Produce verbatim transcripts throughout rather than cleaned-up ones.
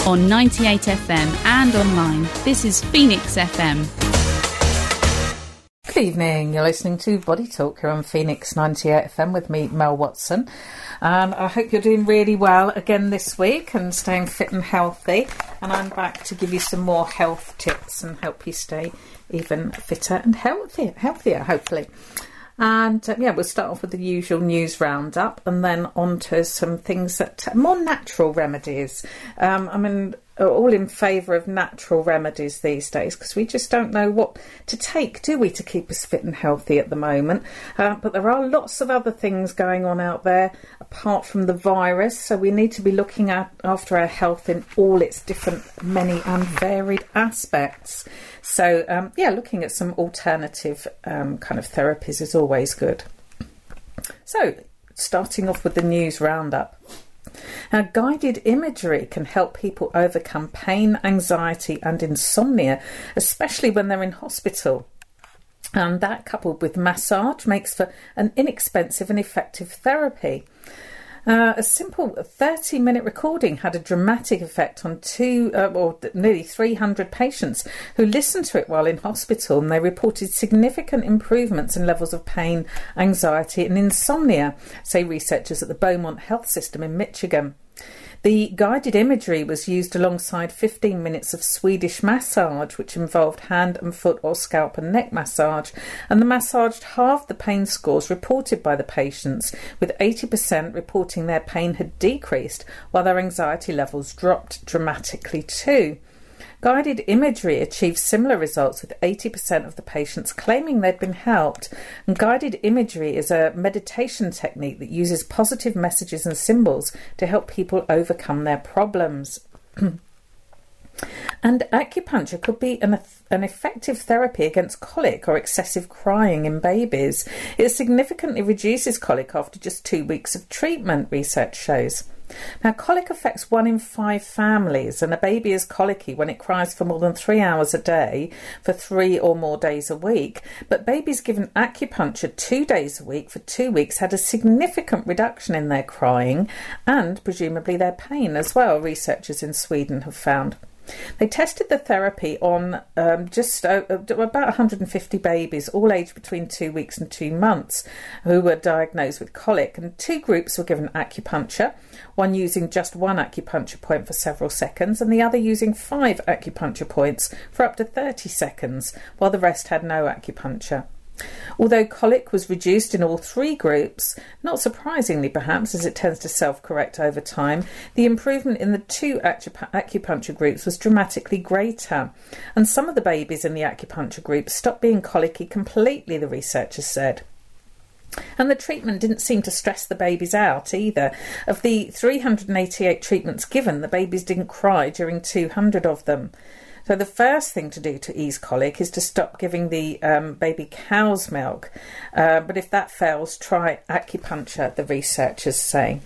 on ninety-eight F M and online. This is Phoenix F M. Good evening, you're listening to Body Talk here on Phoenix ninety-eight F M with me, Mel Watson, and I hope you're doing really well again this week and staying fit and healthy, and I'm back to give you some more health tips and help you stay even fitter and healthier, healthier hopefully. And um, yeah, we'll start off with the usual news roundup and then on to some things that more natural remedies. Um, I mean, all in favour of natural remedies these days because we just don't know what to take, do we, to keep us fit and healthy at the moment. Uh, but there are lots of other things going on out there apart from the virus, so we need to be looking at after our health in all its different, many and varied aspects. So um, yeah, looking at some alternative um, kind of therapies is always good. So starting off with the news roundup. Now, guided imagery can help people overcome pain, anxiety and insomnia, especially when they're in hospital. And that, coupled with massage, makes for an inexpensive and effective therapy. Uh, a simple thirty minute recording had a dramatic effect on two, uh, or nearly three hundred patients who listened to it while in hospital, and they reported significant improvements in levels of pain, anxiety and insomnia, say researchers at the Beaumont Health System in Michigan. The guided imagery was used alongside fifteen minutes of Swedish massage, which involved hand and foot or scalp and neck massage, and the massage halved the pain scores reported by the patients, with eighty percent reporting their pain had decreased, while their anxiety levels dropped dramatically too. Guided imagery achieved similar results, with eighty percent of the patients claiming they'd been helped. And guided imagery is a meditation technique that uses positive messages and symbols to help people overcome their problems. And acupuncture could be an, an effective therapy against colic or excessive crying in babies. It significantly reduces colic after just two weeks of treatment, research shows. Now, colic affects one in five families, and a baby is colicky when it cries for more than three hours a day for three or more days a week. But babies given acupuncture two days a week for two weeks had a significant reduction in their crying and presumably their pain as well, researchers in Sweden have found. They tested the therapy on um, just uh, about one hundred fifty babies, all aged between two weeks and two months, who were diagnosed with colic. And two groups were given acupuncture, one using just one acupuncture point for several seconds and the other using five acupuncture points for up to thirty seconds, while the rest had no acupuncture. Although colic was reduced in all three groups, not surprisingly perhaps, as it tends to self-correct over time, the improvement in the two acup- acupuncture groups was dramatically greater. And some of the babies in the acupuncture group stopped being colicky completely, the researchers said. And the treatment didn't seem to stress the babies out either. Of the three hundred eighty-eight treatments given, the babies didn't cry during two hundred of them. So the first thing to do to ease colic is to stop giving the um, baby cow's milk. Uh, but if that fails, try acupuncture, the researchers say.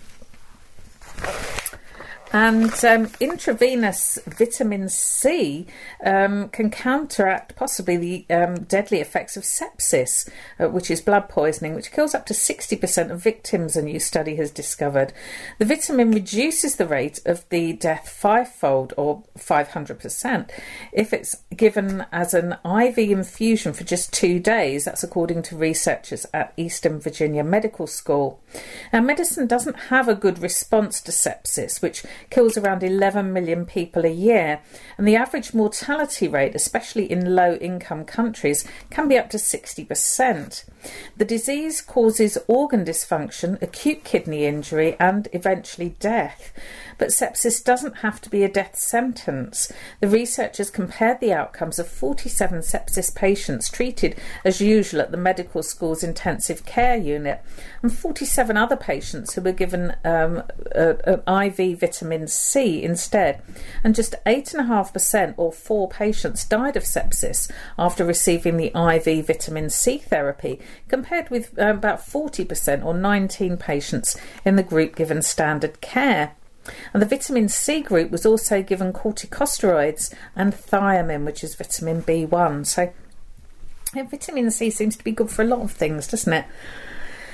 And um, intravenous vitamin C um, can counteract possibly the um, deadly effects of sepsis, uh, which is blood poisoning, which kills up to sixty percent of victims, a new study has discovered. The vitamin reduces the rate of the death fivefold, or five hundred percent, if it's given as an I V infusion for just two days. That's according to researchers at Eastern Virginia Medical School. Now, medicine doesn't have a good response to sepsis, which kills around eleven million people a year, and the average mortality rate, especially in low-income countries, can be up to sixty percent. The disease causes organ dysfunction, acute kidney injury and eventually death. But sepsis doesn't have to be a death sentence. The researchers compared the outcomes of forty-seven sepsis patients treated as usual at the medical school's intensive care unit and forty-seven other patients who were given um, an I V vitamin C instead. And just eight point five percent, or four patients, died of sepsis after receiving the I V vitamin C therapy, compared with uh, about forty percent, or nineteen patients, in the group given standard care. And the vitamin C group was also given corticosteroids and thiamine, which is vitamin B one. So yeah, vitamin C seems to be good for a lot of things, doesn't it?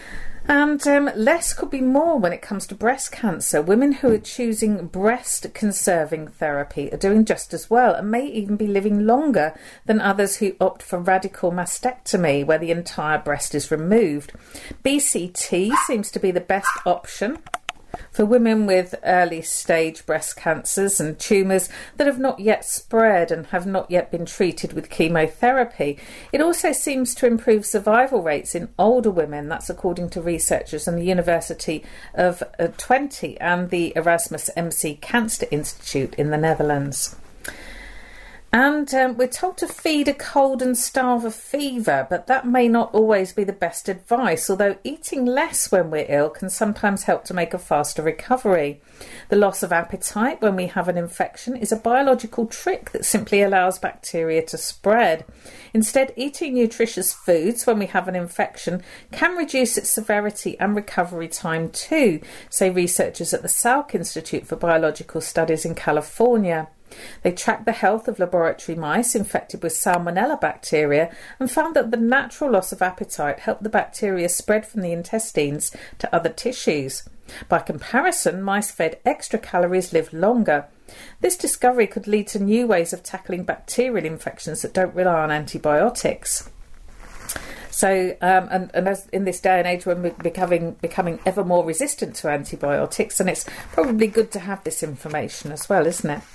And um, less could be more when it comes to breast cancer. Women who are choosing breast-conserving therapy are doing just as well and may even be living longer than others who opt for radical mastectomy, where the entire breast is removed. B C T seems to be the best option for women with early stage breast cancers and tumours that have not yet spread and have not yet been treated with chemotherapy. It also seems to improve survival rates in older women. That's according to researchers in the University of uh, Twente and the Erasmus M C Cancer Institute in the Netherlands. And um, we're told to feed a cold and starve a fever, but that may not always be the best advice, although eating less when we're ill can sometimes help to make a faster recovery. The loss of appetite when we have an infection is a biological trick that simply allows bacteria to spread. Instead, eating nutritious foods when we have an infection can reduce its severity and recovery time too, say researchers at the Salk Institute for Biological Studies in California. They tracked the health of laboratory mice infected with salmonella bacteria and found that the natural loss of appetite helped the bacteria spread from the intestines to other tissues. By comparison, mice fed extra calories lived longer. This discovery could lead to new ways of tackling bacterial infections that don't rely on antibiotics. So, um, and, and as in this day and age when we're becoming, becoming ever more resistant to antibiotics, and it's probably good to have this information as well, isn't it?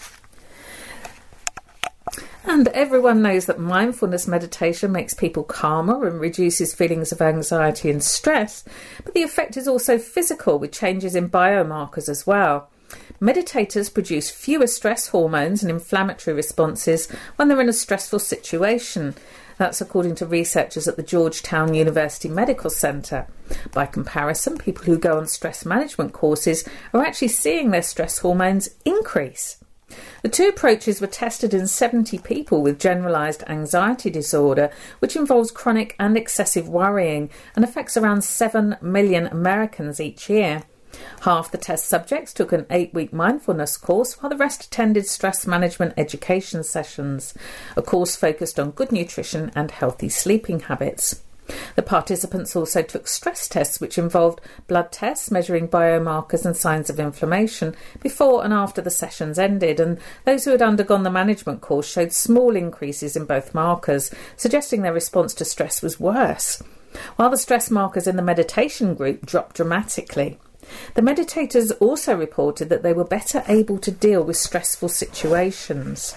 And everyone knows that mindfulness meditation makes people calmer and reduces feelings of anxiety and stress, but the effect is also physical, with changes in biomarkers as well. Meditators produce fewer stress hormones and inflammatory responses when they're in a stressful situation. That's according to researchers at the Georgetown University Medical Center. By comparison, people who go on stress management courses are actually seeing their stress hormones increase. The two approaches were tested in seventy people with generalised anxiety disorder, which involves chronic and excessive worrying and affects around seven million Americans each year. Half the test subjects took an eight-week mindfulness course, while the rest attended stress management education sessions, a course focused on good nutrition and healthy sleeping habits. The participants also took stress tests, which involved blood tests measuring biomarkers and signs of inflammation before and after the sessions ended, and those who had undergone the management course showed small increases in both markers, suggesting their response to stress was worse, while the stress markers in the meditation group dropped dramatically. The meditators also reported that they were better able to deal with stressful situations.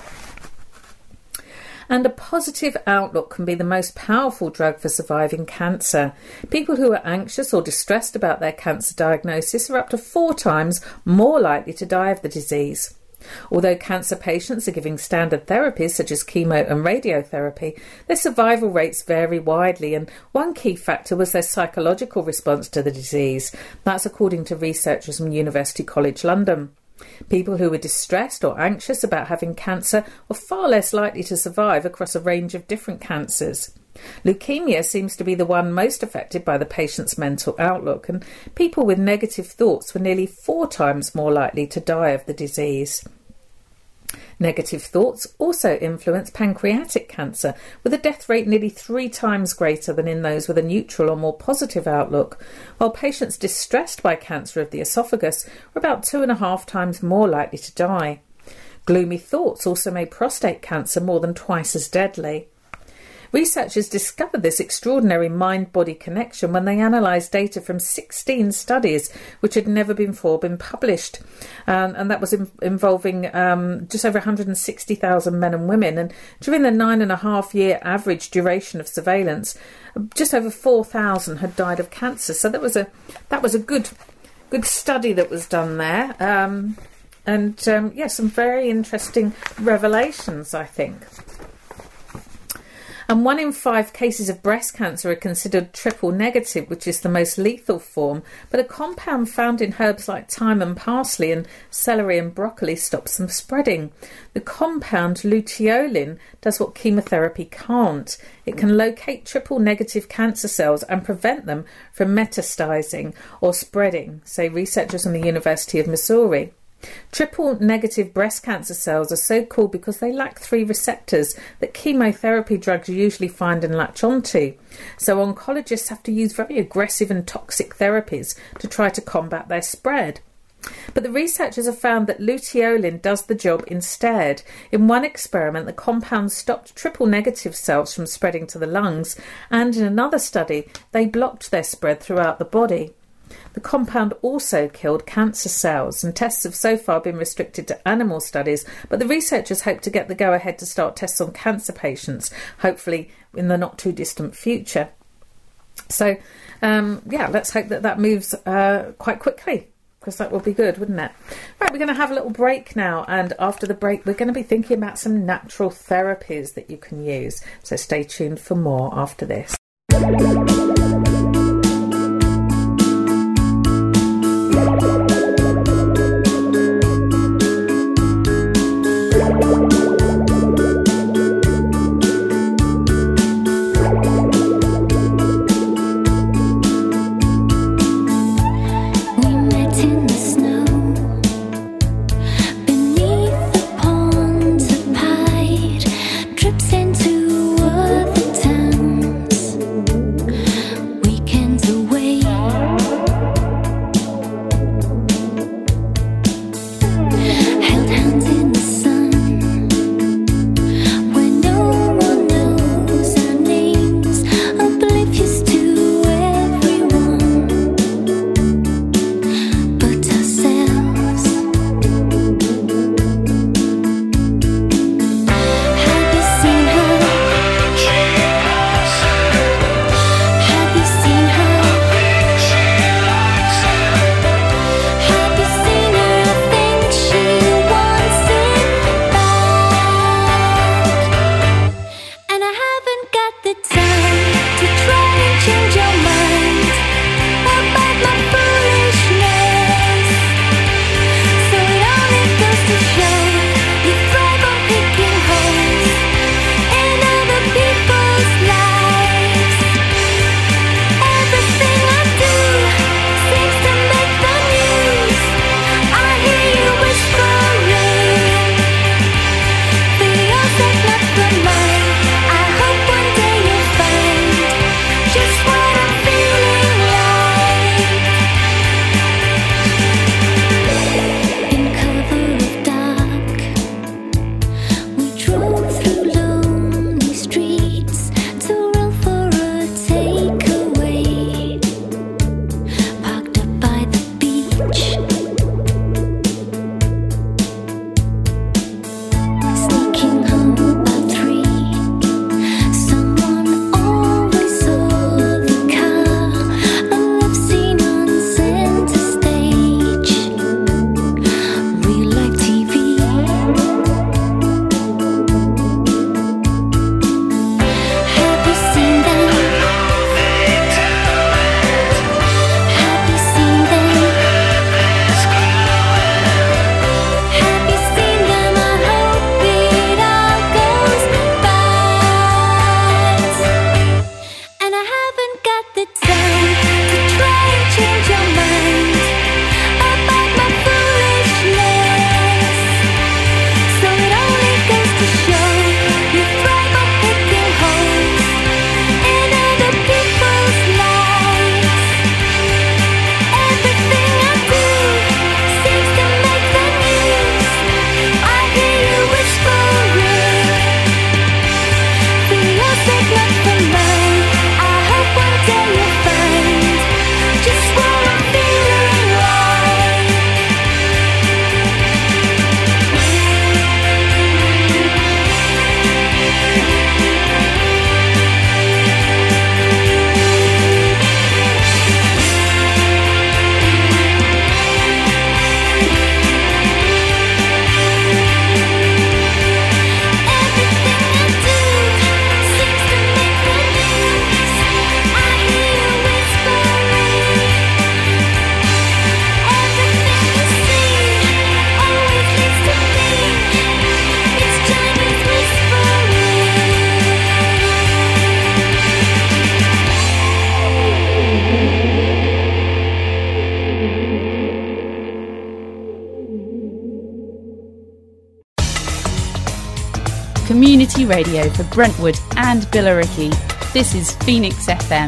And a positive outlook can be the most powerful drug for surviving cancer. People who are anxious or distressed about their cancer diagnosis are up to four times more likely to die of the disease. Although cancer patients are giving standard therapies such as chemo and radiotherapy, their survival rates vary widely, and one key factor was their psychological response to the disease. That's according to researchers from University College London. People who were distressed or anxious about having cancer were far less likely to survive across a range of different cancers. Leukemia seems to be the one most affected by the patient's mental outlook, and people with negative thoughts were nearly four times more likely to die of the disease. Negative thoughts also influence pancreatic cancer, with a death rate nearly three times greater than in those with a neutral or more positive outlook, while patients distressed by cancer of the esophagus were about two and a half times more likely to die. Gloomy thoughts also made prostate cancer more than twice as deadly. Researchers discovered this extraordinary mind-body connection when they analysed data from sixteen studies which had never before been published, um, and that was in, involving um, just over one hundred sixty thousand men and women. And during the nine and a half year average duration of surveillance, just over four thousand had died of cancer. So that was a that was a good good study that was done there, um, and um, yeah, some very interesting revelations, I think. And one in five cases of breast cancer are considered triple negative, which is the most lethal form, but a compound found in herbs like thyme and parsley and celery and broccoli stops them spreading. The compound luteolin does what chemotherapy can't. It can locate triple negative cancer cells and prevent them from metastasizing or spreading, say researchers from the University of Missouri. Triple-negative breast cancer cells are so called because they lack three receptors that chemotherapy drugs usually find and latch onto. So oncologists have to use very aggressive and toxic therapies to try to combat their spread. But the researchers have found that luteolin does the job instead. In one experiment, the compound stopped triple-negative cells from spreading to the lungs, and in another study, they blocked their spread throughout the body. The compound also killed cancer cells, and tests have so far been restricted to animal studies, but the researchers hope to get the go-ahead to start tests on cancer patients, hopefully in the not-too-distant future. So, um, yeah, let's hope that that moves uh, quite quickly, because that would be good, wouldn't it? Right, we're going to have a little break now, and after the break we're going to be thinking about some natural therapies that you can use. So stay tuned for more after this. Drips into other towns. radio for Brentwood and Billericay. This is Phoenix F M.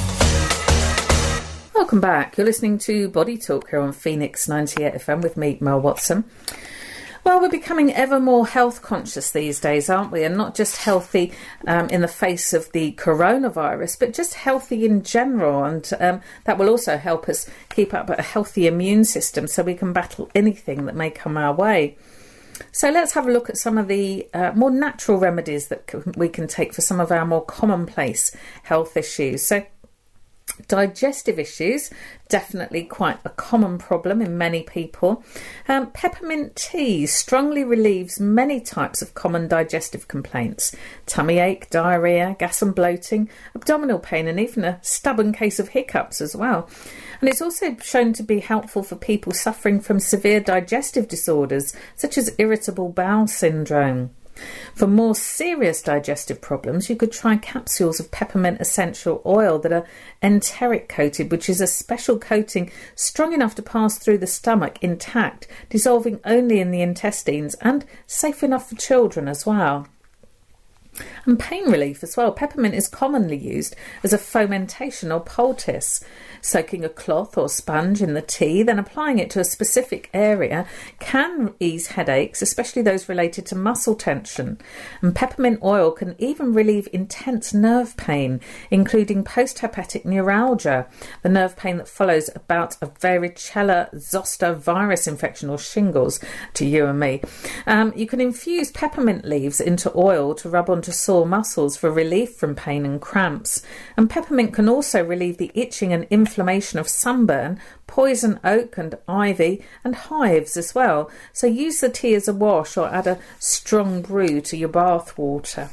Welcome back. You're listening to Body Talk here on Phoenix ninety-eight F M with me, Mel Watson. Well, we're becoming ever more health conscious these days, aren't we? And not just healthy um, in the face of the coronavirus, but just healthy in general. And um, that will also help us keep up a healthy immune system so we can battle anything that may come our way. So let's have a look at some of the uh, more natural remedies that c- we can take for some of our more commonplace health issues. So digestive issues, definitely quite a common problem in many people. Um, peppermint tea strongly relieves many types of common digestive complaints: tummy ache, diarrhea, gas and bloating, abdominal pain, and even a stubborn case of hiccups as well. And it's also shown to be helpful for people suffering from severe digestive disorders such as irritable bowel syndrome. For more serious digestive problems, you could try capsules of peppermint essential oil that are enteric coated, which is a special coating strong enough to pass through the stomach intact, dissolving only in the intestines, and safe enough for children as well. And pain relief as well. Peppermint is commonly used as a fomentation or poultice. Soaking a cloth or sponge in the tea, then applying it to a specific area can ease headaches, especially those related to muscle tension. And peppermint oil can even relieve intense nerve pain, including post-herpetic neuralgia, the nerve pain that follows a bout of varicella zoster virus infection or shingles, to you and me. Um, you can infuse peppermint leaves into oil to rub onto sore muscles for relief from pain and cramps. And peppermint can also relieve the itching and inflammation of sunburn, poison oak and ivy, and hives as well. So use the tea as a wash or add a strong brew to your bath water.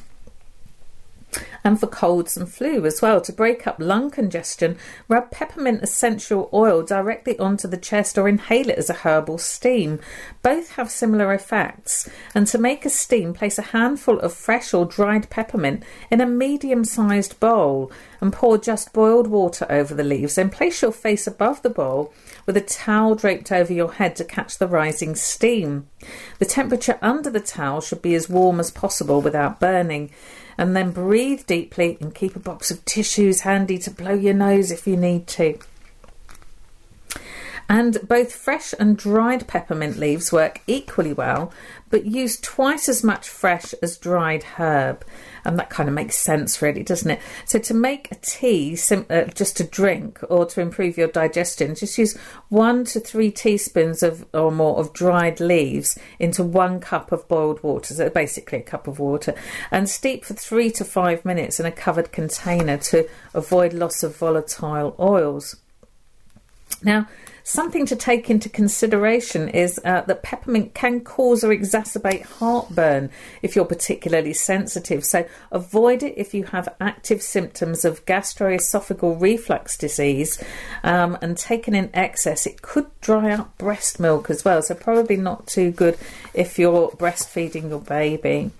And for colds and flu as well, to break up lung congestion, rub peppermint essential oil directly onto the chest or inhale it as a herbal steam. Both have similar effects. And to make a steam, place a handful of fresh or dried peppermint in a medium-sized bowl and pour just boiled water over the leaves. Then place your face above the bowl with a towel draped over your head to catch the rising steam. The temperature under the towel should be as warm as possible without burning. And then breathe deeply and keep a box of tissues handy to blow your nose if you need to. And both fresh and dried peppermint leaves work equally well, but use twice as much fresh as dried herb. And that kind of makes sense, really, doesn't it? So to make a tea, sim- uh, just to drink or to improve your digestion, just use one to three teaspoons of or more of dried leaves into one cup of boiled water, so basically a cup of water, and steep for three to five minutes in a covered container to avoid loss of volatile oils. Now, something to take into consideration is uh, that peppermint can cause or exacerbate heartburn if you're particularly sensitive. So avoid it if you have active symptoms of gastroesophageal reflux disease, um, and taken in excess, it could dry up breast milk as well. So probably not too good if you're breastfeeding your baby.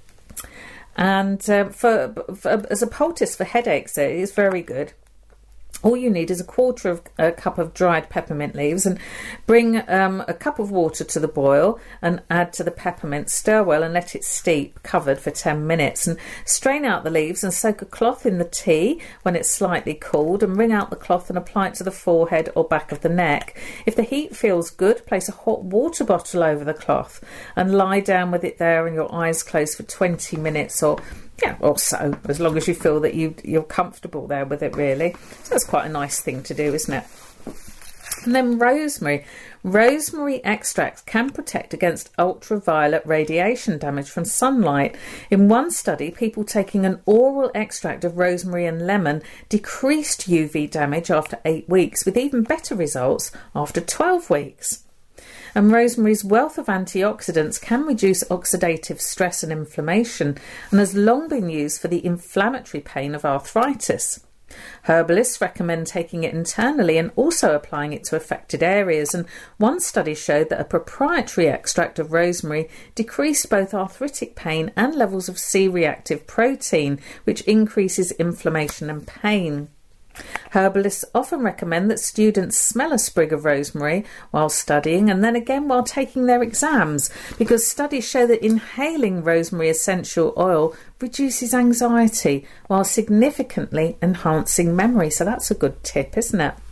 And uh, for, for as a poultice for headaches, it is very good. All you need is a quarter of a cup of dried peppermint leaves, and bring um, a cup of water to the boil and add to the peppermint. Stir well and let it steep, covered for ten minutes. And strain out the leaves and soak a cloth in the tea when it's slightly cooled, and wring out the cloth and apply it to the forehead or back of the neck. If the heat feels good, place a hot water bottle over the cloth and lie down with it there and your eyes closed for twenty minutes or Yeah, or so, as long as you feel that you, you're comfortable there with it, really. So that's quite a nice thing to do, isn't it? And then rosemary. Rosemary extract can protect against ultraviolet radiation damage from sunlight. In one study, people taking an oral extract of rosemary and lemon decreased U V damage after eight weeks, with even better results after twelve weeks. And rosemary's wealth of antioxidants can reduce oxidative stress and inflammation, and has long been used for the inflammatory pain of arthritis. Herbalists recommend taking it internally and also applying it to affected areas, and one study showed that a proprietary extract of rosemary decreased both arthritic pain and levels of C-reactive protein, which increases inflammation and pain. Herbalists often recommend that students smell a sprig of rosemary while studying and then again while taking their exams, because studies show that inhaling rosemary essential oil reduces anxiety while significantly enhancing memory. So that's a good tip, isn't it?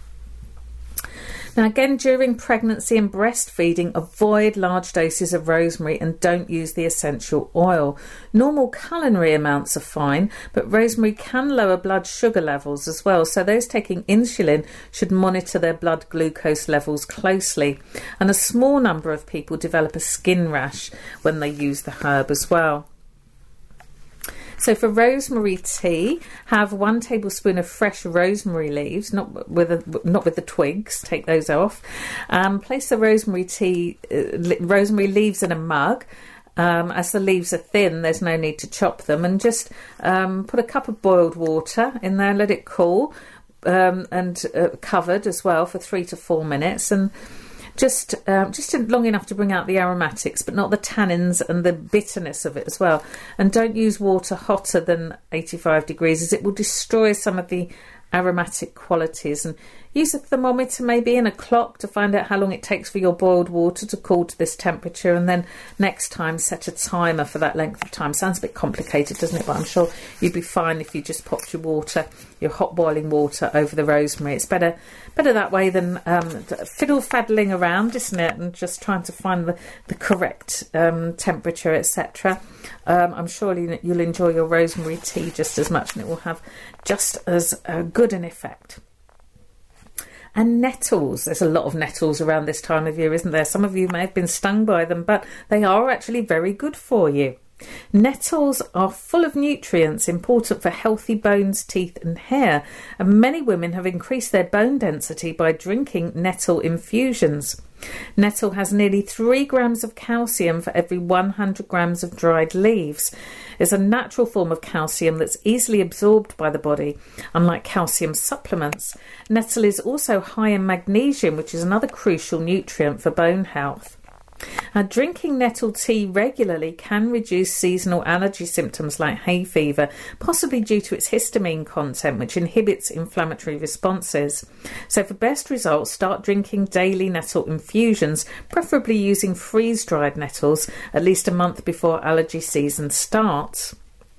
Now again, during pregnancy and breastfeeding, avoid large doses of rosemary and don't use the essential oil. Normal culinary amounts are fine, but rosemary can lower blood sugar levels as well, so those taking insulin should monitor their blood glucose levels closely. And a small number of people develop a skin rash when they use the herb as well. So for rosemary tea, have one tablespoon of fresh rosemary leaves, not with a, not with the twigs. Take those off. Um, place the rosemary tea, uh, rosemary leaves in a mug. Um, as the leaves are thin, there's no need to chop them, and just um, put a cup of boiled water in there. Let it cool, um, and uh, covered as well for three to four minutes, and Just um, just long enough to bring out the aromatics, but not the tannins and the bitterness of it as well. And don't use water hotter than eighty-five degrees, as it will destroy some of the aromatic qualities. And use a thermometer maybe and a clock to find out how long it takes for your boiled water to cool to this temperature, and then next time set a timer for that length of time. Sounds a bit complicated, doesn't it? But I'm sure you'd be fine if you just popped your water, your hot boiling water, over the rosemary. It's better better that way than um, fiddle faddling around, isn't it, and just trying to find the, the correct um, temperature, et cetera. Um, I'm sure you'll enjoy your rosemary tea just as much, and it will have just as uh, good an effect. And nettles. There's a lot of nettles around this time of year, isn't there? Some of you may have been stung by them, but they are actually very good for you. Nettles are full of nutrients important for healthy bones, teeth and hair, and many women have increased their bone density by drinking nettle infusions. Nettle has nearly three grams of calcium for every one hundred grams of dried leaves. It's a natural form of calcium that's easily absorbed by the body, unlike calcium supplements. Nettle is also high in magnesium, which is another crucial nutrient for bone health. Now, drinking nettle tea regularly can reduce seasonal allergy symptoms like hay fever, possibly due to its histamine content, which inhibits inflammatory responses. So for best results, start drinking daily nettle infusions, preferably using freeze-dried nettles at least a month before allergy season starts.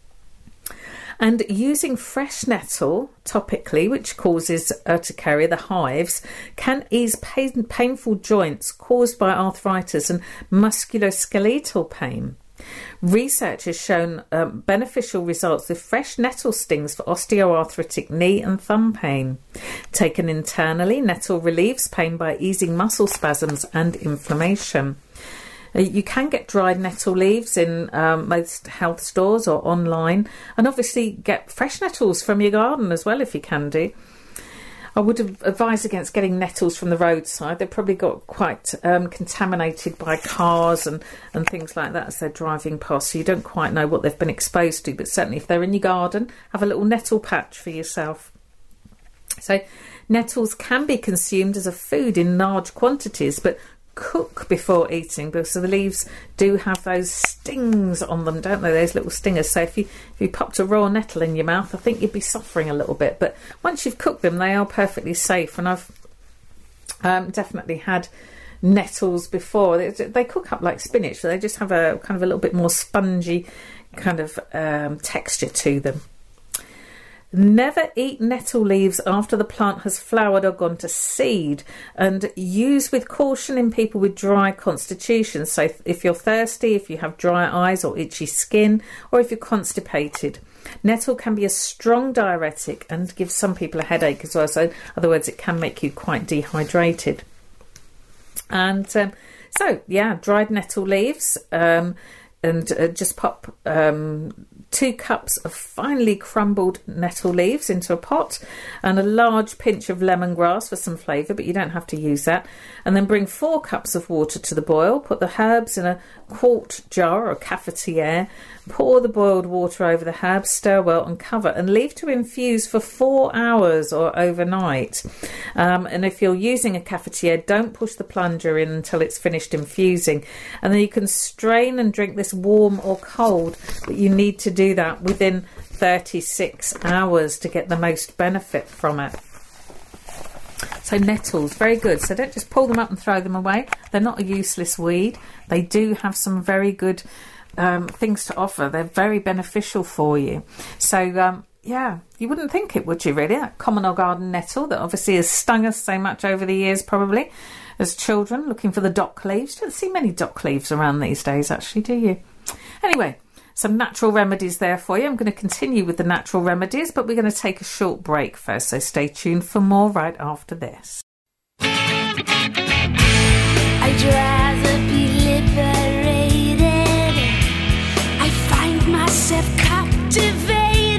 And using fresh nettle topically, which causes urticaria, the hives, can ease pain, painful joints caused by arthritis and musculoskeletal pain. Research has shown um, beneficial results with fresh nettle stings for osteoarthritic knee and thumb pain. Taken internally, nettle relieves pain by easing muscle spasms and inflammation. You can get dried nettle leaves in um, most health stores or online, and obviously get fresh nettles from your garden as well if you can do. I would advise against getting nettles from the roadside. They've probably got quite um, contaminated by cars and, and things like that as they're driving past, so you don't quite know what they've been exposed to, but certainly if they're in your garden, have a little nettle patch for yourself. So nettles can be consumed as a food in large quantities, but cook before eating, because the leaves do have those stings on them, don't they? Those little stingers. So if you if you popped a raw nettle in your mouth, I think you'd be suffering a little bit. But once you've cooked them, they are perfectly safe. And I've um, definitely had nettles before. They, they cook up like spinach, so they just have a kind of a little bit more spongy kind of um, texture to them. Never eat nettle leaves after the plant has flowered or gone to seed, and use with caution in people with dry constitutions. So if you're thirsty, if you have dry eyes or itchy skin, or if you're constipated. Nettle can be a strong diuretic and give some people a headache as well. So in other words, it can make you quite dehydrated. And um, so, yeah, dried nettle leaves, um, and uh, just pop um, two cups of finely crumbled nettle leaves into a pot, and a large pinch of lemongrass for some flavour, but you don't have to use that. And then bring four cups of water to the boil. Put the herbs in a quart jar or cafetiere. Pour the boiled water over the herbs, stir well and cover, and leave to infuse for four hours or overnight. Um, and if you're using a cafetiere, don't push the plunger in until it's finished infusing. And then you can strain and drink this warm or cold, but you need to do that within thirty-six hours to get the most benefit from it. So nettles, very good. So don't just pull them up and throw them away. They're not a useless weed. They do have some very good um, things to offer. They're very beneficial for you. So um, yeah, you wouldn't think it, would you, really? That common or garden nettle that obviously has stung us so much over the years, probably, as children, looking for the dock leaves. You don't see many dock leaves around these days, actually, do you? Anyway, some natural remedies there for you. I'm going to continue with the natural remedies, but we're going to take a short break first, so stay tuned for more right after this. I'd rather be liberated. I find myself captivated.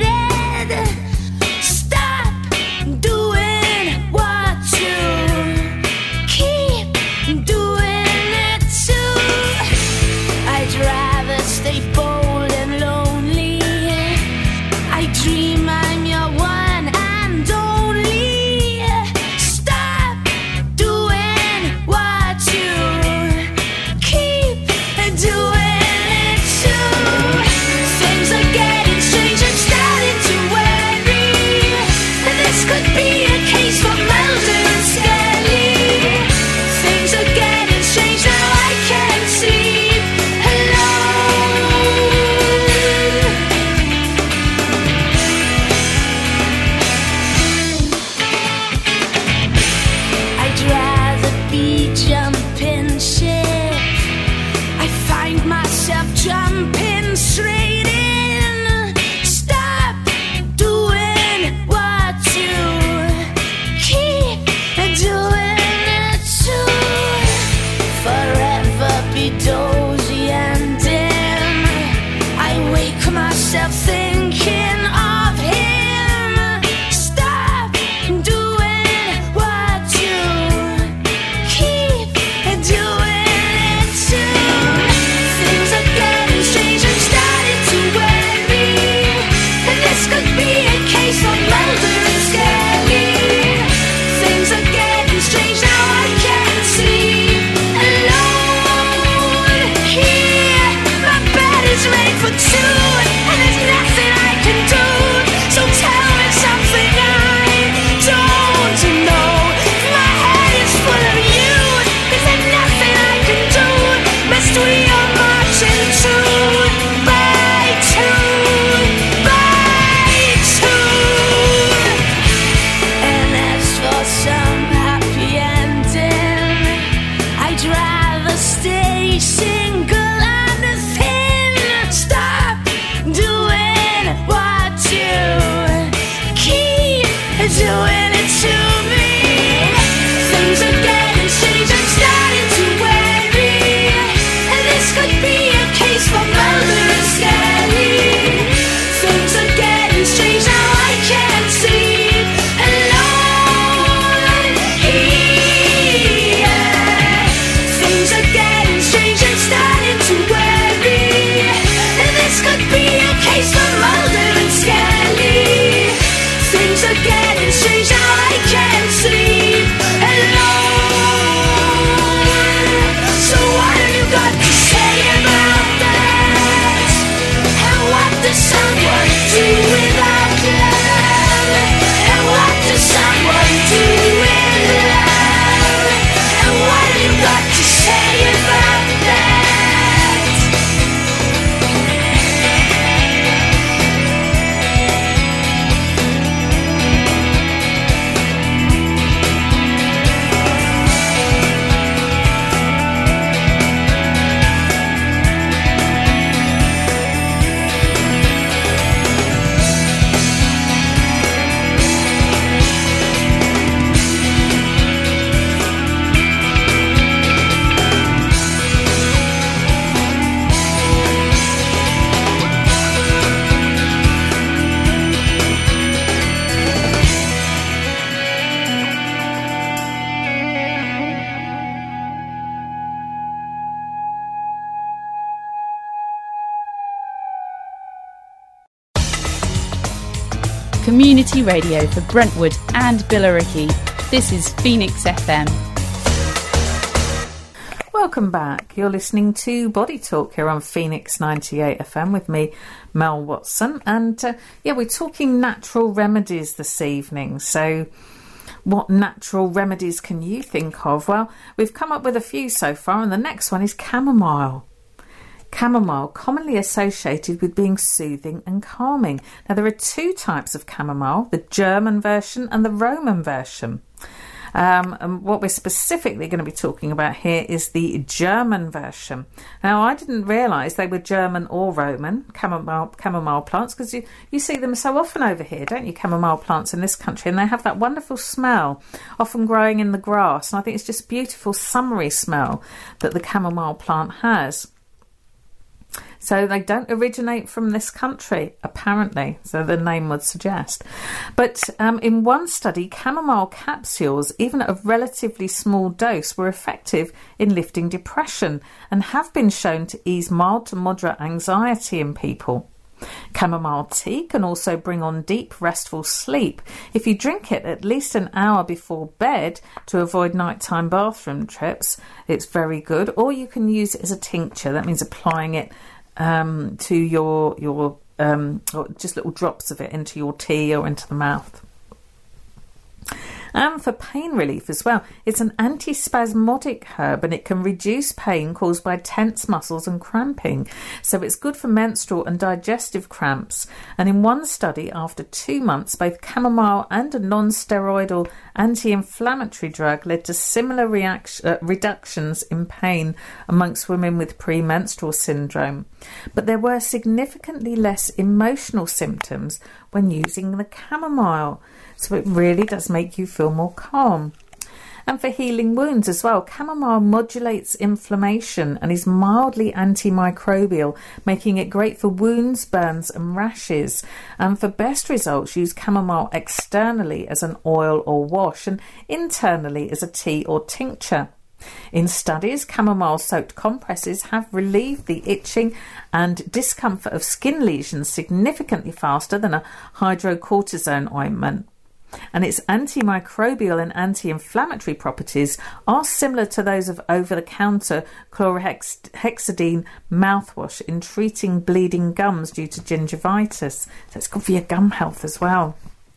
Stop doing what you keep doing it too. I'd rather stay bold and lonely. I dream I'm your one and only. Stop doing what you keep doing it too. Things are getting strange, I'm starting to worry. This could be a case for Mulder and Scully. Things are getting strange, now I can't sleep alone. I'd rather be jumping ship. I find myself jumping straight in. Stop doing what you keep doing it too. Forever be dozy and dim. I wake myself thinking of him. Stop doing what you keep doing it too. Things are getting strange, I'm starting to worry. And this could be a case for Mulder and Scully. Things are getting strange, now I can't sleep alone. Here, my bed is made for two, and there's nothing I can do. So tell me something I don't know. My head is full of you. Is there nothing I can do? Must we all march in tune by tune by tune? And as for some happy ending, I'd rather stay single and thin. Stop doing what you keep doing it to me. Things are getting strange, I'm starting to worry. And this could be a case for Mulder and Scully. Things are getting strange, now I can't sleep alone here. Things are getting strange, I'm starting to worry. And this could be a case for Mulder and Scully. Things are getting strange, now I can't sleep alone. So what have you got to say about that? And what does someone do without love? And what does someone do with love? And what have you got to say about that? Community radio for Brentwood and Billericay. This is Phoenix F M. Welcome back. You're listening to Body Talk here on Phoenix ninety-eight F M with me, Mel Watson. And uh, yeah, we're talking natural remedies this evening. So What natural remedies can you think of? Well, we've come up with a few so far, and the next one is chamomile. Chamomile, commonly associated with being soothing and calming. Now, there are two types of chamomile, the German version and the Roman version. Um, and what we're specifically going to be talking about here is the German version. Now, I didn't realise they were German or Roman, chamomile, chamomile plants, because you, you see them so often over here, don't you, chamomile plants in this country, and they have that wonderful smell, often growing in the grass, and I think it's just beautiful summery smell that the chamomile plant has. So they don't originate from this country, apparently, so the name would suggest. But um, in one study, chamomile capsules, even at a relatively small dose, were effective in lifting depression and have been shown to ease mild to moderate anxiety in people. Chamomile tea can also bring on deep, restful sleep if you drink it at least an hour before bed to avoid nighttime bathroom trips. It's very good. Or you can use it as a tincture. That means applying it um, to your, your um, or just little drops of it into your tea or into the mouth. And for pain relief as well, it's an antispasmodic herb, and it can reduce pain caused by tense muscles and cramping. So it's good for menstrual and digestive cramps. And in one study, after two months, both chamomile and a non-steroidal anti-inflammatory drug led to similar reaction, uh, reductions in pain amongst women with premenstrual syndrome. But there were significantly less emotional symptoms when using the chamomile. So it really does make you feel more calm. And for healing wounds as well, chamomile modulates inflammation and is mildly antimicrobial, making it great for wounds, burns and rashes. And for best results, use chamomile externally as an oil or wash and internally as a tea or tincture. In studies, chamomile-soaked compresses have relieved the itching and discomfort of skin lesions significantly faster than a hydrocortisone ointment. And its antimicrobial and anti-inflammatory properties are similar to those of over-the-counter chlorhexidine mouthwash in treating bleeding gums due to gingivitis. So it's good for your gum health as well.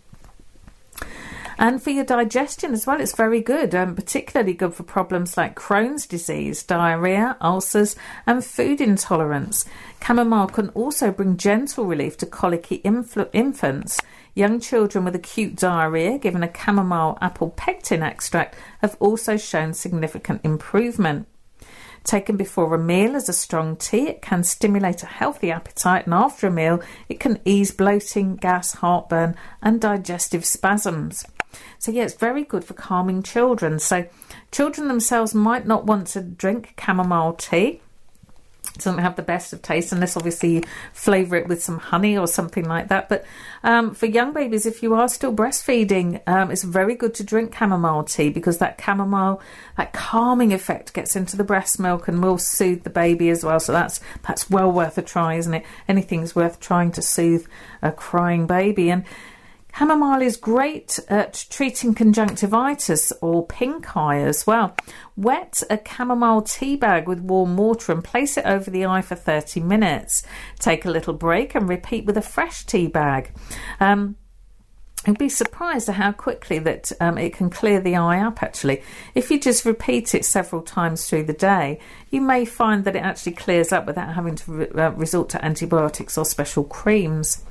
And for your digestion as well, it's very good, um, particularly good for problems like Crohn's disease, diarrhea, ulcers and food intolerance. Chamomile can also bring gentle relief to colicky influ- infants. Young children with acute diarrhea given a chamomile apple pectin extract have also shown significant improvement. Taken before a meal as a strong tea, it can stimulate a healthy appetite, and after a meal, it can ease bloating, gas, heartburn, and digestive spasms. So yeah, it's very good for calming children. So children themselves might not want to drink chamomile tea. It doesn't have the best of taste unless obviously you flavour it with some honey or something like that. But um, for young babies, if you are still breastfeeding, um, it's very good to drink chamomile tea, because that chamomile, that calming effect gets into the breast milk and will soothe the baby as well. So that's that's well worth a try, isn't it? Anything's worth trying to soothe a crying baby. And chamomile is great at treating conjunctivitis or pink eye as well. Wet a chamomile tea bag with warm water and place it over the eye for thirty minutes. Take a little break and repeat with a fresh tea bag. Um, You'd be surprised at how quickly that um, it can clear the eye up, actually. If you just repeat it several times through the day, you may find that it actually clears up without having to re- uh, resort to antibiotics or special creams.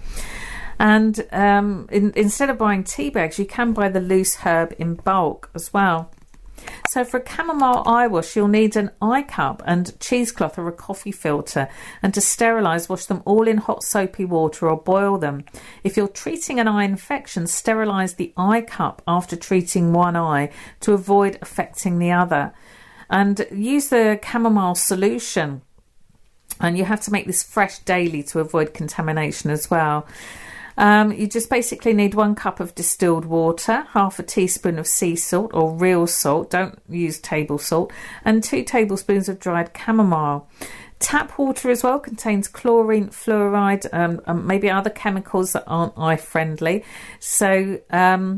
And um, in, instead of buying tea bags, you can buy the loose herb in bulk as well. So for a chamomile eye wash, you'll need an eye cup and cheesecloth or a coffee filter. And to sterilise, wash them all in hot soapy water or boil them. If you're treating an eye infection, sterilise the eye cup after treating one eye to avoid affecting the other. And use the chamomile solution. And you have to make this fresh daily to avoid contamination as well. Um, you just basically need one cup of distilled water, half a teaspoon of sea salt or real salt, don't use table salt, and two tablespoons of dried chamomile. Tap water as well contains chlorine, fluoride, um, and maybe other chemicals that aren't eye friendly. So um,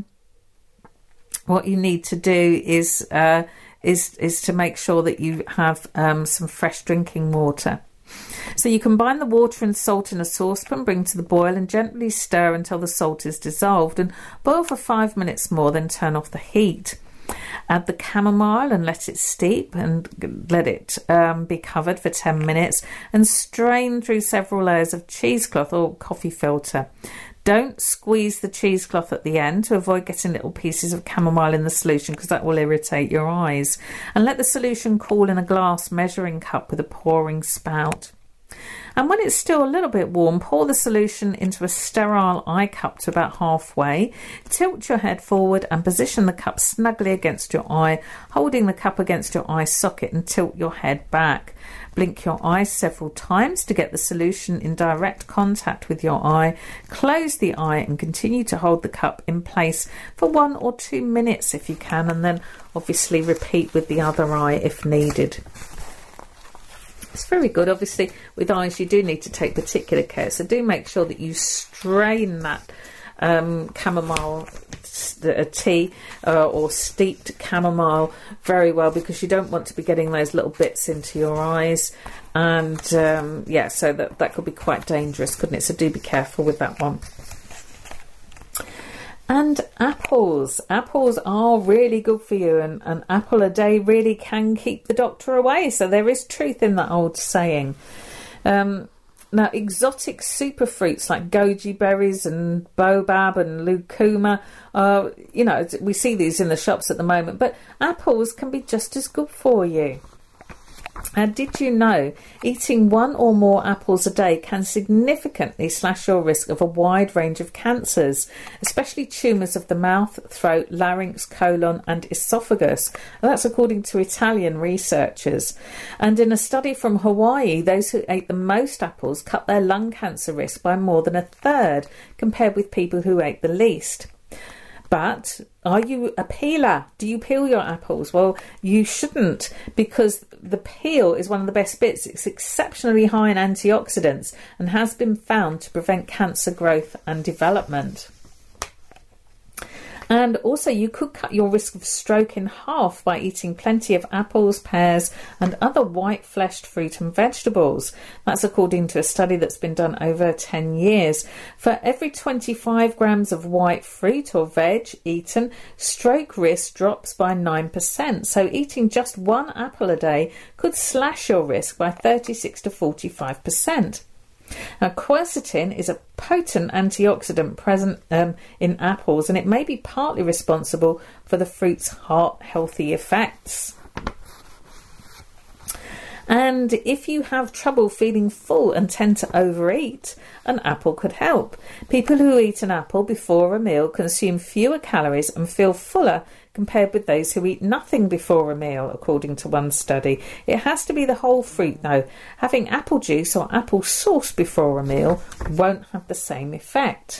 what you need to do is uh, is is to make sure that you have um, some fresh drinking water. So you combine the water and salt in a saucepan, bring to the boil and gently stir until the salt is dissolved, and boil for five minutes more, then turn off the heat. Add the chamomile and let it steep, and let it um, be covered for ten minutes, and strain through several layers of cheesecloth or coffee filter. Don't squeeze the cheesecloth at the end to avoid getting little pieces of chamomile in the solution, because that will irritate your eyes. And let the solution cool in a glass measuring cup with a pouring spout. And when it's still a little bit warm, pour the solution into a sterile eye cup to about halfway. Tilt your head forward and position the cup snugly against your eye, holding the cup against your eye socket, and tilt your head back. Blink your eyes several times to get the solution in direct contact with your eye. Close the eye and continue to hold the cup in place for one or two minutes if you can, and then obviously repeat with the other eye if needed. It's very good. Obviously, with eyes, you do need to take particular care. So do make sure that you strain that um, chamomile tea uh, or steeped chamomile very well, because you don't want to be getting those little bits into your eyes. And um, yeah, so that, that could be quite dangerous, couldn't it? So do be careful with that one. And apples. Apples are really good for you, and an apple a day really can keep the doctor away. So there is truth in that old saying. Um, now, exotic superfruits like goji berries and baobab and lucuma, uh, you know, we see these in the shops at the moment, but apples can be just as good for you. And did you know eating one or more apples a day can significantly slash your risk of a wide range of cancers, especially tumours of the mouth, throat, larynx, colon and esophagus? And that's according to Italian researchers. And in a study from Hawaii, those who ate the most apples cut their lung cancer risk by more than a third compared with people who ate the least. But are you a peeler? Do you peel your apples? Well, you shouldn't, because the peel is one of the best bits. It's exceptionally high in antioxidants and has been found to prevent cancer growth and development. And also, you could cut your risk of stroke in half by eating plenty of apples, pears and other white-fleshed fruit and vegetables. That's according to a study that's been done over ten years. For every twenty-five grams of white fruit or veg eaten, stroke risk drops by nine percent. So eating just one apple a day could slash your risk by thirty-six to forty-five percent. Now, quercetin is a potent antioxidant present um, in apples, and it may be partly responsible for the fruit's heart healthy effects. And if you have trouble feeling full and tend to overeat, an apple could help. People who eat an apple before a meal consume fewer calories and feel fuller compared with those who eat nothing before a meal, according to one study. It has to be the whole fruit, though. Having apple juice or apple sauce before a meal won't have the same effect.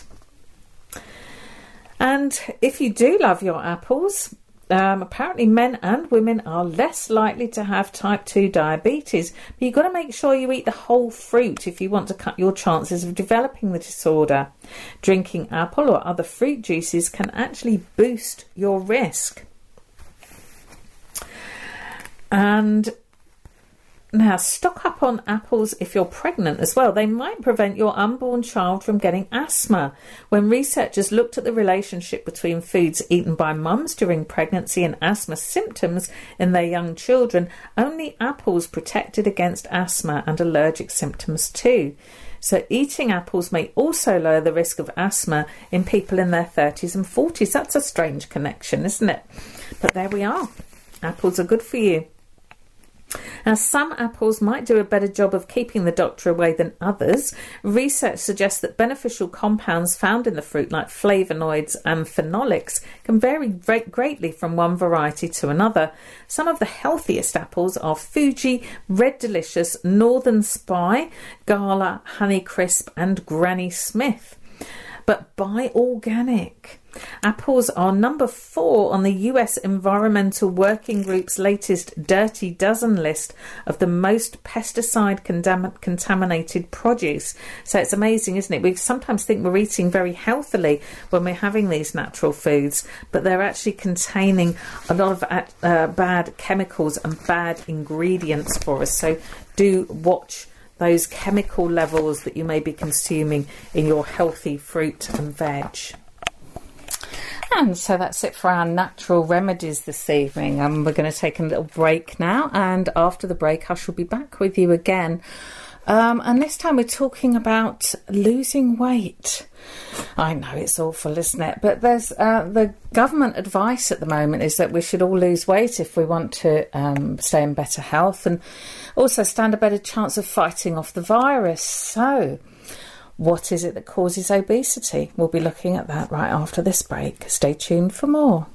And if you do love your apples, Um, apparently men and women are less likely to have type two diabetes, but you've got to make sure you eat the whole fruit if you want to cut your chances of developing the disorder. Drinking apple or other fruit juices can actually boost your risk. And now, stock up on apples if you're pregnant as well. They might prevent your unborn child from getting asthma. When researchers looked at the relationship between foods eaten by mums during pregnancy and asthma symptoms in their young children, only apples protected against asthma and allergic symptoms too. So eating apples may also lower the risk of asthma in people in their thirties and forties. That's a strange connection, isn't it? But there we are. Apples are good for you. Now, some apples might do a better job of keeping the doctor away than others. Research suggests that beneficial compounds found in the fruit, like flavonoids and phenolics, can vary greatly from one variety to another. Some of the healthiest apples are Fuji, Red Delicious, Northern Spy, Gala, Honeycrisp and Granny Smith. But buy organic. Apples are number four on the U S Environmental Working Group's latest Dirty Dozen list of the most pesticide condam- contaminated produce. So it's amazing, isn't it? We sometimes think we're eating very healthily when we're having these natural foods, but they're actually containing a lot of uh, bad chemicals and bad ingredients for us. So do watch those chemical levels that you may be consuming in your healthy fruit and veg. And so that's it for our natural remedies this evening. And um, we're going to take a little break now. And after the break, I shall be back with you again. Um, and this time we're talking about losing weight. I know it's awful, isn't it? But there's uh, the government advice at the moment is that we should all lose weight if we want to um, stay in better health and also stand a better chance of fighting off the virus. So what is it that causes obesity? We'll be looking at that right after this break. Stay tuned for more.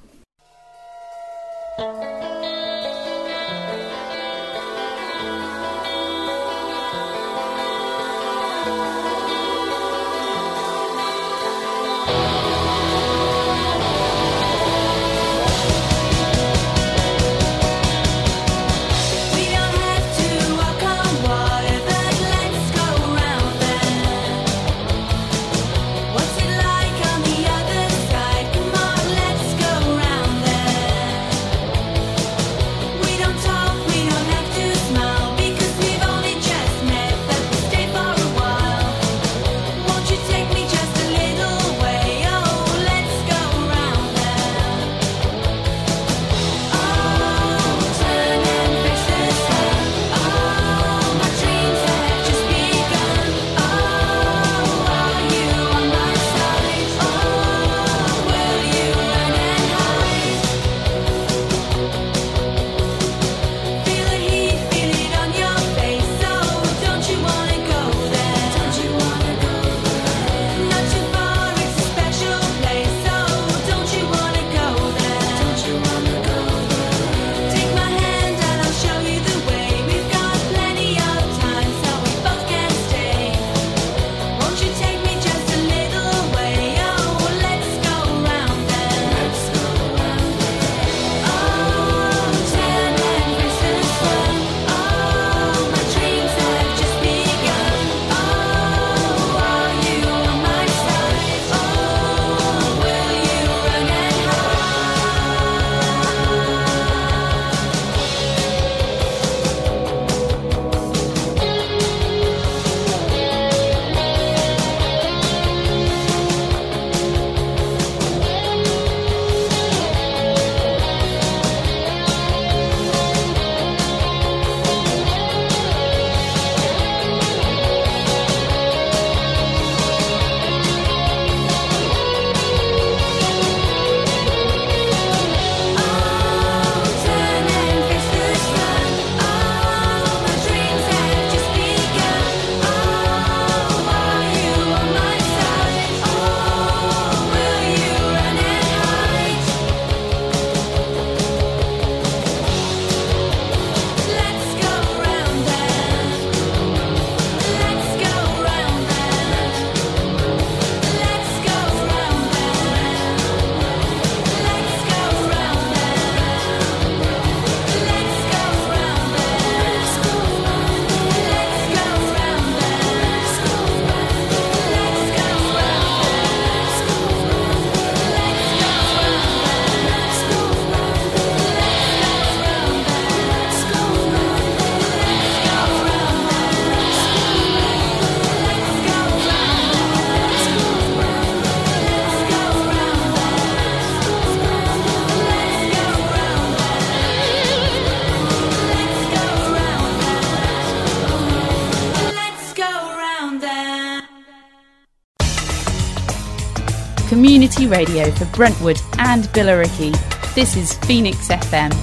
Community radio for Brentwood and Billericay. This is Phoenix F M.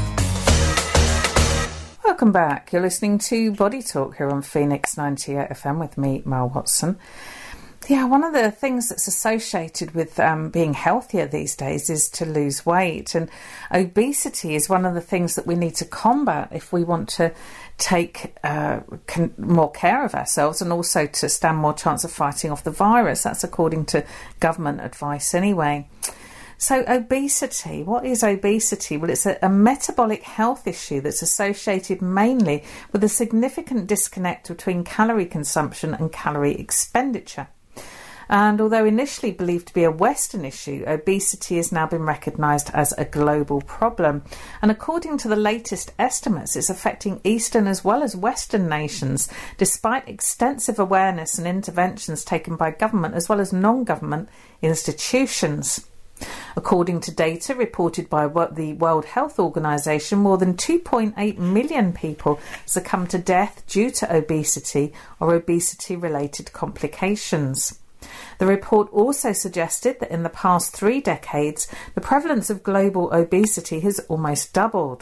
Welcome back. You're listening to Body Talk here on Phoenix ninety-eight F M with me, Mel Watson. Yeah, one of the things that's associated with um, being healthier these days is to lose weight. And obesity is one of the things that we need to combat if we want to take uh, con- more care of ourselves and also to stand more chance of fighting off the virus. That's according to government advice anyway. So obesity, what is obesity? Well, it's a, a metabolic health issue that's associated mainly with a significant disconnect between calorie consumption and calorie expenditure. And although initially believed to be a Western issue, obesity has now been recognised as a global problem. And according to the latest estimates, it's affecting Eastern as well as Western nations, despite extensive awareness and interventions taken by government as well as non-government institutions. According to data reported by the World Health Organization, more than two point eight million people succumb to death due to obesity or obesity-related complications. The report also suggested that in the past three decades, the prevalence of global obesity has almost doubled.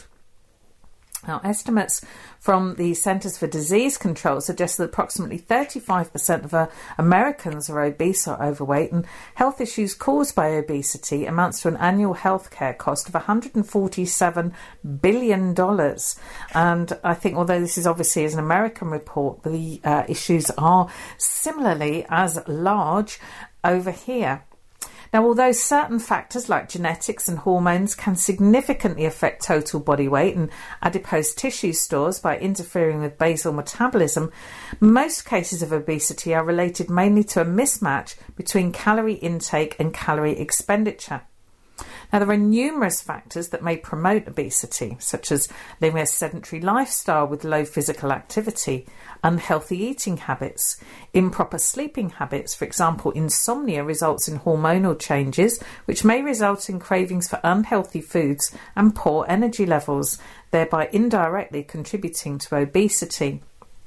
Now, estimates from the Centers for Disease Control suggest that approximately thirty-five percent of uh, Americans are obese or overweight, and health issues caused by obesity amounts to an annual healthcare cost of one hundred forty-seven billion dollars. And I think, although this is obviously as an American report, the uh, issues are similarly as large over here. Now, although certain factors like genetics and hormones can significantly affect total body weight and adipose tissue stores by interfering with basal metabolism, most cases of obesity are related mainly to a mismatch between calorie intake and calorie expenditure. Now, there are numerous factors that may promote obesity, such as living a sedentary lifestyle with low physical activity, unhealthy eating habits, improper sleeping habits. For example, insomnia results in hormonal changes, which may result in cravings for unhealthy foods and poor energy levels, thereby indirectly contributing to obesity.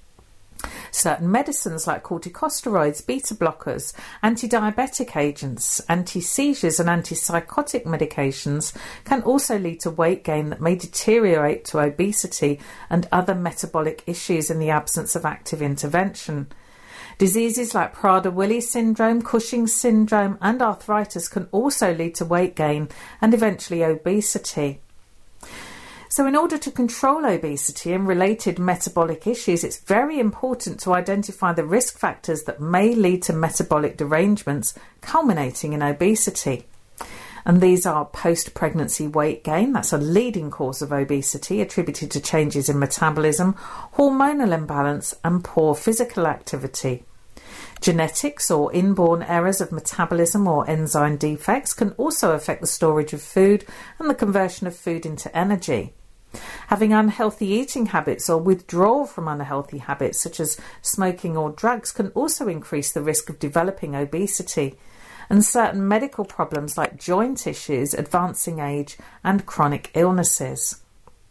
Certain medicines like corticosteroids, beta blockers, anti-diabetic agents, anti-seizures and antipsychotic medications can also lead to weight gain that may deteriorate to obesity and other metabolic issues in the absence of active intervention. Diseases like Prader-Willi syndrome, Cushing's syndrome and arthritis can also lead to weight gain and eventually obesity. So in order to control obesity and related metabolic issues, it's very important to identify the risk factors that may lead to metabolic derangements culminating in obesity. And these are post-pregnancy weight gain, that's a leading cause of obesity attributed to changes in metabolism, hormonal imbalance and poor physical activity. Genetics or inborn errors of metabolism or enzyme defects can also affect the storage of food and the conversion of food into energy. Having unhealthy eating habits or withdrawal from unhealthy habits such as smoking or drugs can also increase the risk of developing obesity, and certain medical problems like joint issues, advancing age and chronic illnesses.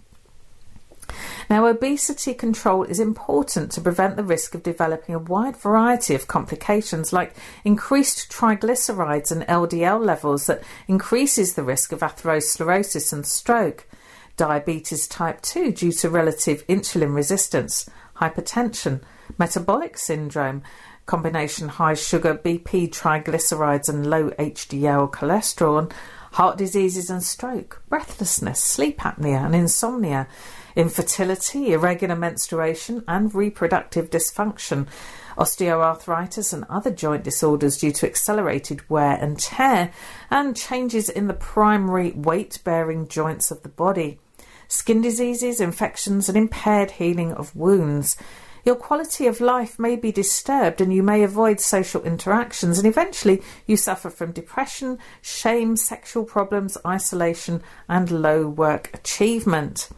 Now, obesity control is important to prevent the risk of developing a wide variety of complications like increased triglycerides and L D L levels that increases the risk of atherosclerosis and stroke, diabetes type two due to relative insulin resistance, hypertension, metabolic syndrome, combination high sugar, B P, triglycerides and low H D L cholesterol, and heart diseases and stroke, breathlessness, sleep apnea and insomnia, infertility, irregular menstruation and reproductive dysfunction, osteoarthritis and other joint disorders due to accelerated wear and tear, and changes in the primary weight-bearing joints of the body, skin diseases, infections and impaired healing of wounds. Your quality of life may be disturbed and you may avoid social interactions, and eventually you suffer from depression, shame, sexual problems, isolation and low work achievement.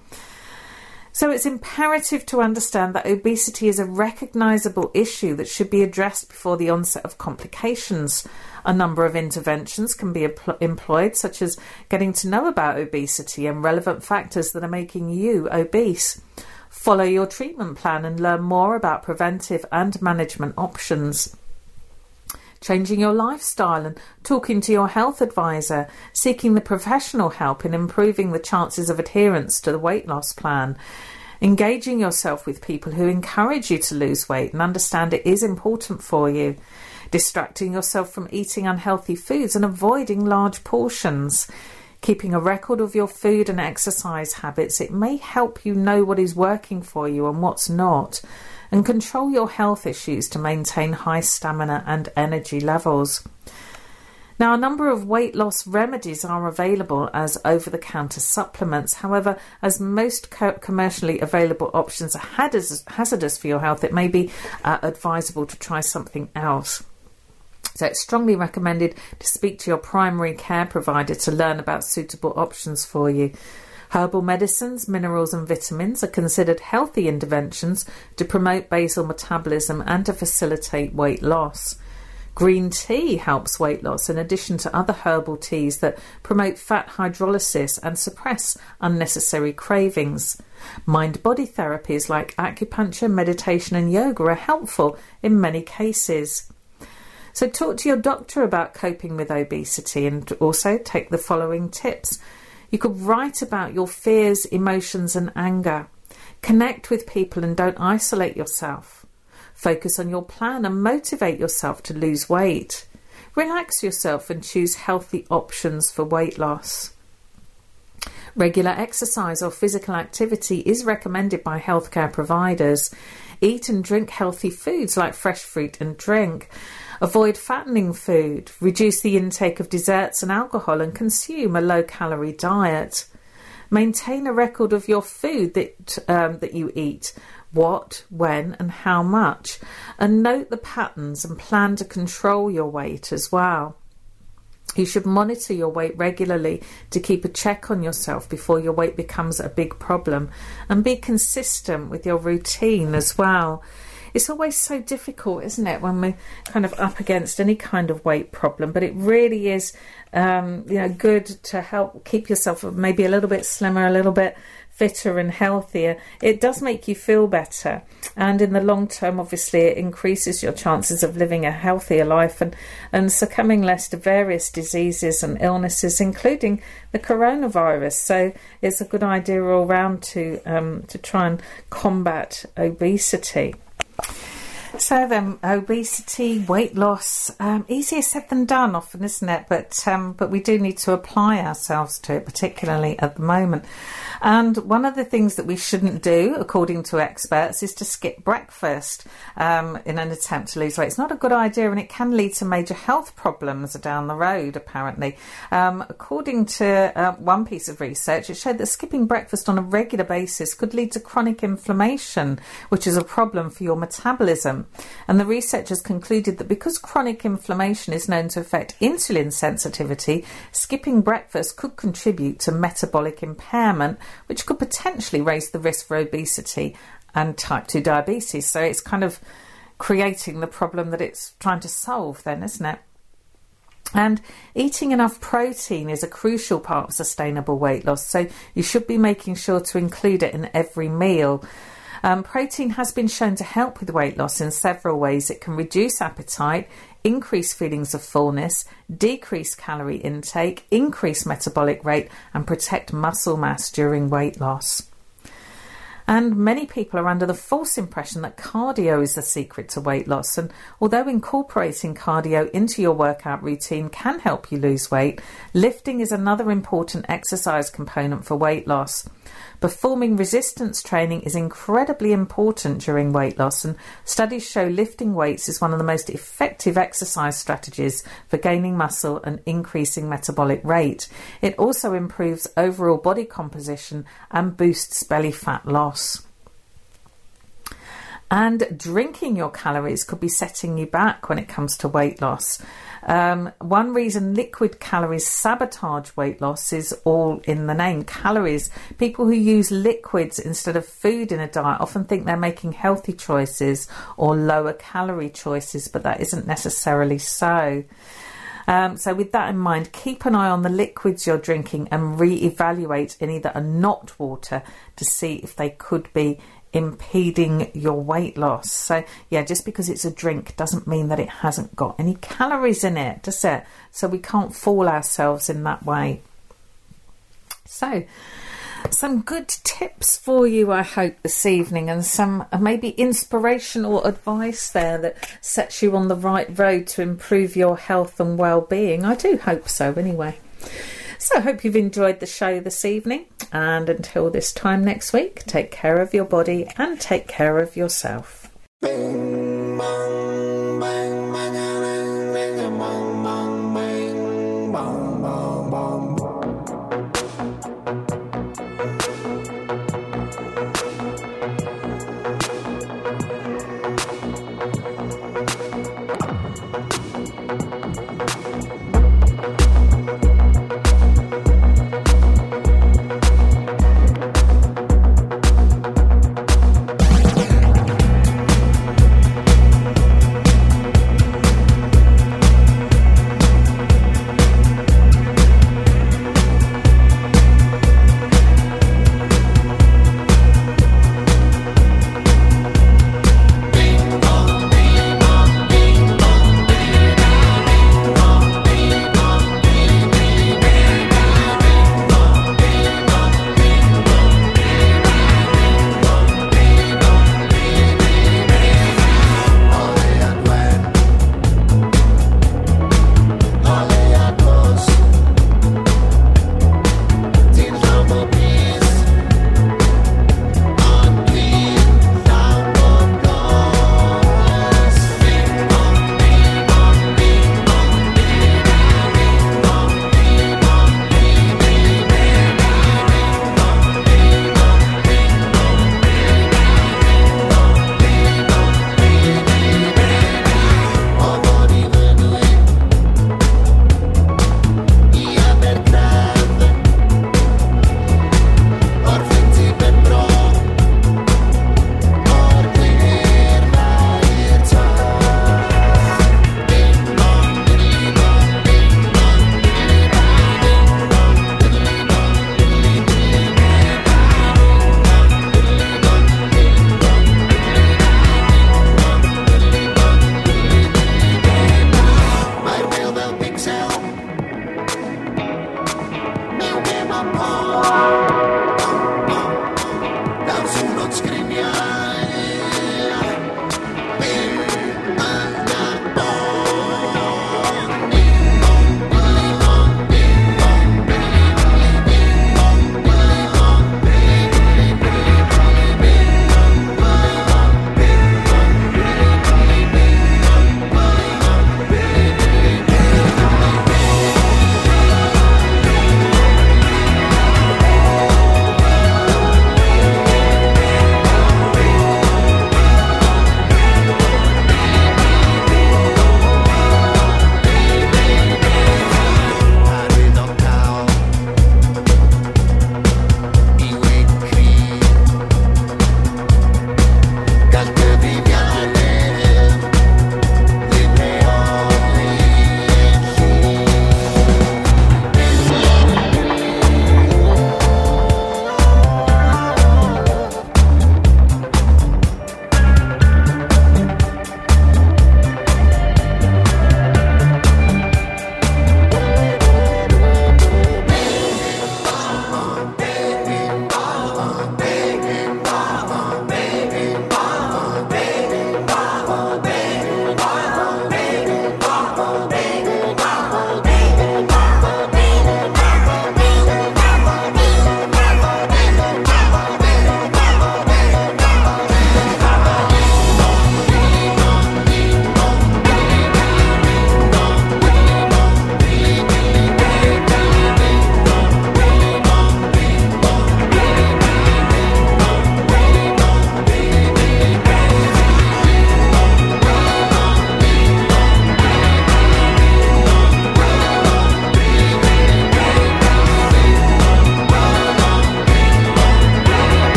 So it's imperative to understand that obesity is a recognisable issue that should be addressed before the onset of complications. A number of interventions can be employed, such as getting to know about obesity and relevant factors that are making you obese. Follow your treatment plan and learn more about preventive and management options. Changing your lifestyle and talking to your health advisor, seeking the professional help in improving the chances of adherence to the weight loss plan, engaging yourself with people who encourage you to lose weight and understand it is important for you, distracting yourself from eating unhealthy foods and avoiding large portions, keeping a record of your food and exercise habits. It may help you know what is working for you and what's not, and control your health issues to maintain high stamina and energy levels. Now, a number of weight loss remedies are available as over-the-counter supplements. However, as most co- commercially available options are hazardous, hazardous for your health, it may be uh, advisable to try something else. So it's strongly recommended to speak to your primary care provider to learn about suitable options for you. Herbal medicines, minerals and vitamins are considered healthy interventions to promote basal metabolism and to facilitate weight loss. Green tea helps weight loss in addition to other herbal teas that promote fat hydrolysis and suppress unnecessary cravings. Mind-body therapies like acupuncture, meditation and yoga are helpful in many cases. So talk to your doctor about coping with obesity and also take the following tips. You could write about your fears, emotions and anger. Connect with people and don't isolate yourself. Focus on your plan and motivate yourself to lose weight. Relax yourself and choose healthy options for weight loss. Regular exercise or physical activity is recommended by healthcare providers. Eat and drink healthy foods like fresh fruit and drink. Avoid fattening food. Reduce the intake of desserts and alcohol and consume a low-calorie diet. Maintain a record of your food that, um, that you eat. What, when and how much, and note the patterns and plan to control your weight as well. You should monitor your weight regularly to keep a check on yourself before your weight becomes a big problem, and be consistent with your routine as well. It's always so difficult, isn't it, when we're kind of up against any kind of weight problem, but it really is um, you know, good to help keep yourself maybe a little bit slimmer, a little bit fitter and healthier. It does make you feel better, and in the long term obviously it increases your chances of living a healthier life and, and succumbing less to various diseases and illnesses, including the coronavirus. So it's a good idea all round to um, to try and combat obesity. So then, obesity, weight loss, um, easier said than done often, isn't it? But um, but we do need to apply ourselves to it, particularly at the moment. And one of the things that we shouldn't do, according to experts, is to skip breakfast um, in an attempt to lose weight. It's not a good idea, and it can lead to major health problems down the road, apparently. Um, according to uh, one piece of research, it showed that skipping breakfast on a regular basis could lead to chronic inflammation, which is a problem for your metabolism. And the researchers concluded that because chronic inflammation is known to affect insulin sensitivity, skipping breakfast could contribute to metabolic impairment, which could potentially raise the risk for obesity and type two diabetes. So it's kind of creating the problem that it's trying to solve then, isn't it? And eating enough protein is a crucial part of sustainable weight loss, so you should be making sure to include it in every meal. Um, protein has been shown to help with weight loss in several ways. It can reduce appetite, increase feelings of fullness, decrease calorie intake, increase metabolic rate, and protect muscle mass during weight loss. And many people are under the false impression that cardio is the secret to weight loss. And although incorporating cardio into your workout routine can help you lose weight, lifting is another important exercise component for weight loss. Performing resistance training is incredibly important during weight loss, and studies show lifting weights is one of the most effective exercise strategies for gaining muscle and increasing metabolic rate. It also improves overall body composition and boosts belly fat loss. And drinking your calories could be setting you back when it comes to weight loss. Um, one reason liquid calories sabotage weight loss is all in the name, calories. People who use liquids instead of food in a diet often think they're making healthy choices or lower calorie choices, but that isn't necessarily so. Um, so with that in mind, keep an eye on the liquids you're drinking and re-evaluate any that are not water to see if they could be impeding your weight loss. So yeah, just because it's a drink doesn't mean that it hasn't got any calories in it, does it? So we can't fool ourselves in that way. So some good tips for you, I hope, this evening, and some uh, maybe inspirational advice there that sets you on the right road to improve your health and well-being. I do hope so anyway. So I hope you've enjoyed the show this evening, and until this time next week, take care of your body and take care of yourself. Bing, bong, bang, bang, bang, bang, bong, bong, bang, bong, bong, bong. Thank you. pom pom.